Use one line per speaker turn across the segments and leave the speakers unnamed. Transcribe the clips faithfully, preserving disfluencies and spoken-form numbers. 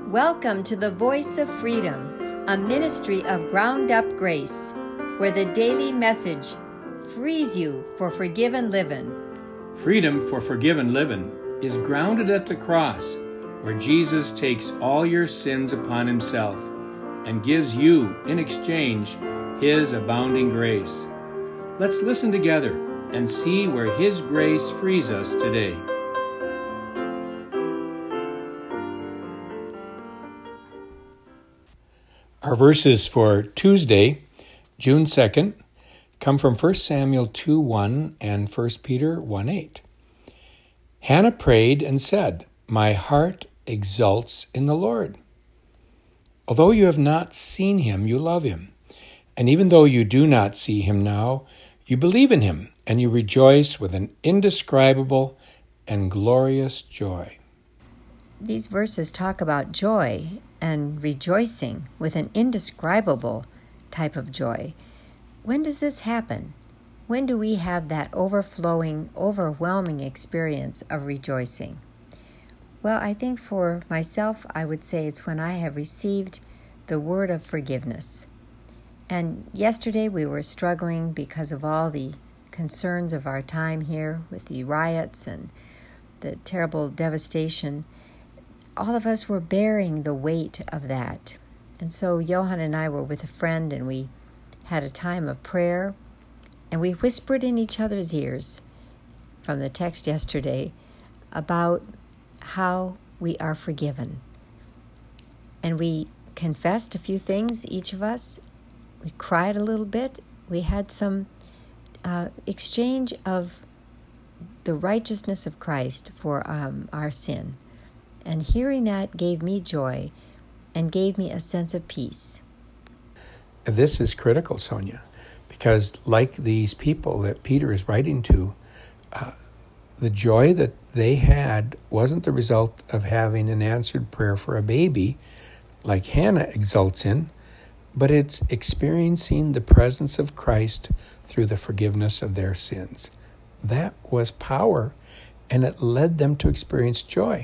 Welcome to the Voice of Freedom, a ministry of Ground Up Grace, where the daily message frees you for forgiven living.
Freedom for forgiven living is grounded at the cross, where Jesus takes all your sins upon himself and gives you, in exchange, his abounding grace. Let's listen together and see where his grace frees us today. Our verses for Tuesday, June second, come from First Samuel two one and First Peter one eight. Hannah prayed and said, "My heart exults in the Lord. Although you have not seen him, you love him. And even though you do not see him now, you believe in him, and you rejoice with an indescribable and glorious joy."
These verses talk about joy and rejoicing with an indescribable type of joy. When does this happen? When do we have that overflowing, overwhelming experience of rejoicing? Well, I think for myself, I would say it's when I have received the word of forgiveness. And yesterday we were struggling because of all the concerns of our time here with the riots and the terrible devastation. All of us were bearing the weight of that. And so Johan and I were with a friend, and we had a time of prayer, and we whispered in each other's ears from the text yesterday about how we are forgiven. And we confessed a few things, each of us. We cried a little bit. We had some uh, exchange of the righteousness of Christ for um, our sin. And hearing that gave me joy and gave me a sense of peace.
This is critical, Sonia, because like these people that Peter is writing to, uh, the joy that they had wasn't the result of having an answered prayer for a baby, like Hannah exults in, but it's experiencing the presence of Christ through the forgiveness of their sins. That was power, and it led them to experience joy.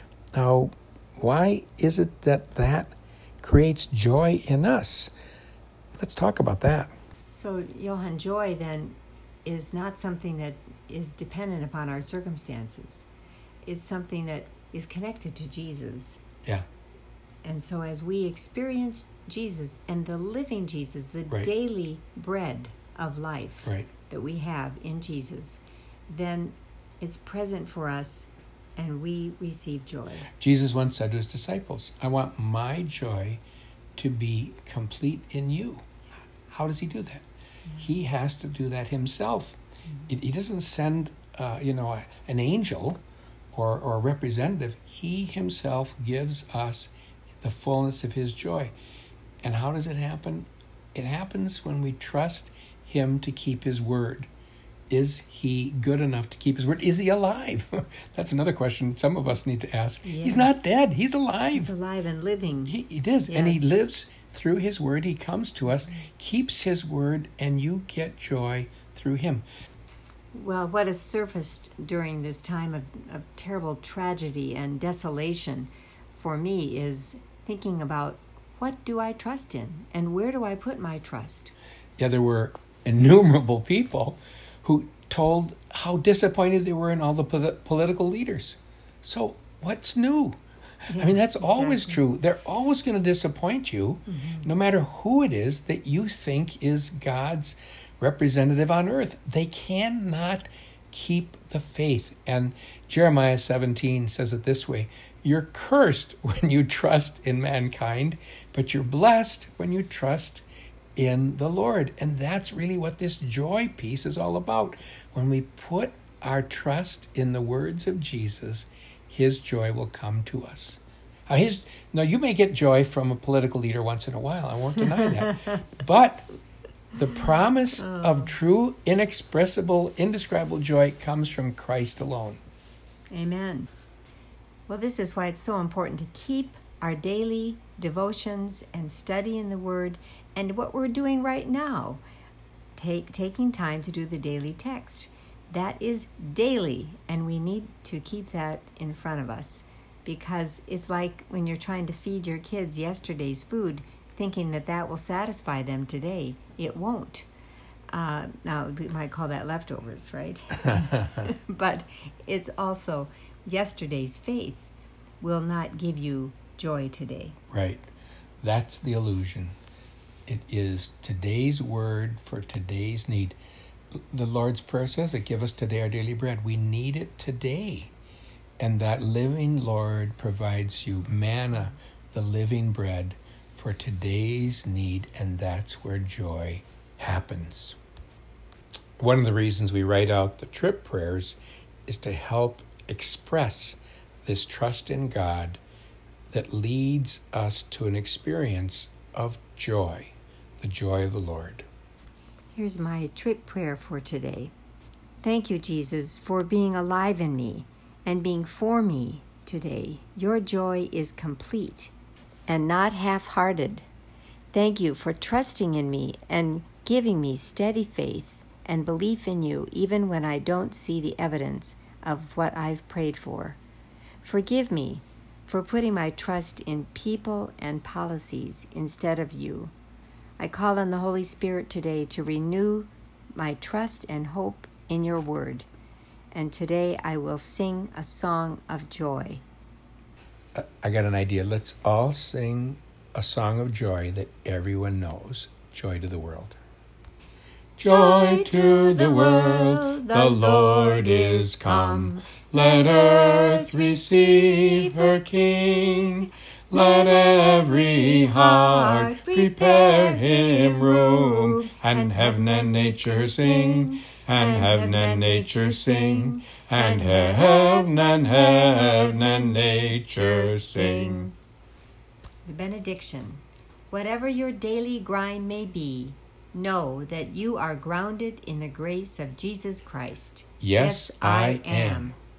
Now, why is it that that creates joy in us? Let's talk about that.
So, Johan, joy then is not something that is dependent upon our circumstances. It's something that is connected to Jesus.
Yeah.
And so as we experience Jesus and the living Jesus, the
right.
daily bread of life
right.
that we have in Jesus, then it's present for us and we receive joy.
Jesus once said to his disciples, "I want my joy to be complete in you." How does he do that? Yeah. He has to do that himself. Mm-hmm. He doesn't send, uh, you know, a, an angel or, or a representative. He himself gives us the fullness of his joy. And how does it happen? It happens when we trust him to keep his word. Is he good enough to keep his word? Is he alive? That's another question some of us need to ask. Yes. He's not dead. He's alive.
He's alive and living.
He, it is. Yes. And he lives through his word. He comes to us, keeps his word, and you get joy through him.
Well, what has surfaced during this time of, of terrible tragedy and desolation for me is thinking about, what do I trust in? And where do I put my trust?
Yeah, there were innumerable people who told how disappointed they were in all the polit- political leaders. So what's new? Yeah, I mean, that's exactly. always true. They're always going to disappoint you, mm-hmm. no matter who it is that you think is God's representative on earth. They cannot keep the faith. And Jeremiah seventeen says it this way: "You're cursed when you trust in mankind, but you're blessed when you trust in the Lord." And that's really what this joy piece is all about. When we put our trust in the words of Jesus, his joy will come to us. Now, his, now you may get joy from a political leader once in a while. I won't deny that. But the promise oh. of true, inexpressible, indescribable joy comes from Christ alone.
Amen. Well, this is why it's so important to keep our daily devotions and study in the Word, and what we're doing right now, take taking time to do the daily text. That is daily, and we need to keep that in front of us. because it's like when you're trying to feed your kids yesterday's food, thinking that that will satisfy them today. It won't. Uh, now, we might call that leftovers, right? But it's also yesterday's faith will not give you joy today.
Right. That's the illusion. It is today's word for today's need. The Lord's Prayer says it, give us today our daily bread. We need it today. And that living Lord provides you manna, the living bread, for today's need, and that's where joy happens. One of the reasons we write out the trip prayers is to help express this trust in God that leads us to an experience of joy, the joy of the Lord.
Here's my trip prayer for today. Thank you, Jesus, for being alive in me and being for me today. Your joy is complete and not half-hearted. Thank you for trusting in me and giving me steady faith and belief in you even when I don't see the evidence of what I've prayed for. Forgive me for putting my trust in people and policies instead of you. I call on the Holy Spirit today to renew my trust and hope in your word. And today I will sing a song of joy.
I got an idea. Let's all sing a song of joy that everyone knows. Joy to the world. Joy to the world, the Lord is come. Let earth receive her King. Let every heart prepare him room. And heaven and nature sing, and heaven and nature sing, and heaven and heaven and nature sing.
The benediction. Whatever your daily grind may be, know that you are grounded in the grace of Jesus Christ.
Yes, I am.